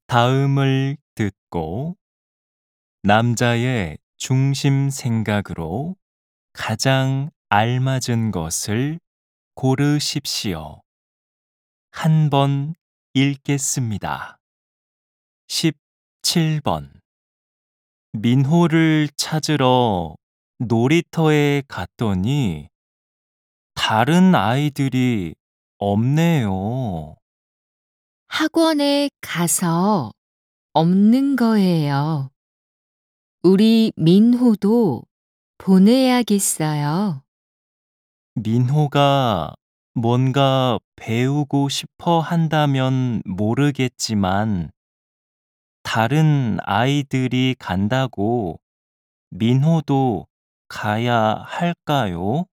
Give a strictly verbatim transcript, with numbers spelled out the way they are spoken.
다음을 듣고 남자의 중심 생각으로 가장 알맞은 것을 고르십시오. 한 번 읽겠습니다. 십칠 번. 민호를 찾으러 놀이터에 갔더니 다른 아이들이 없네요. 학원에 가서 없는 거예요. 우리 민호도 보내야겠어요. 민호가 뭔가 배우고 싶어 한다면 모르겠지만 다른 아이들이 간다고 민호도 가야 할까요?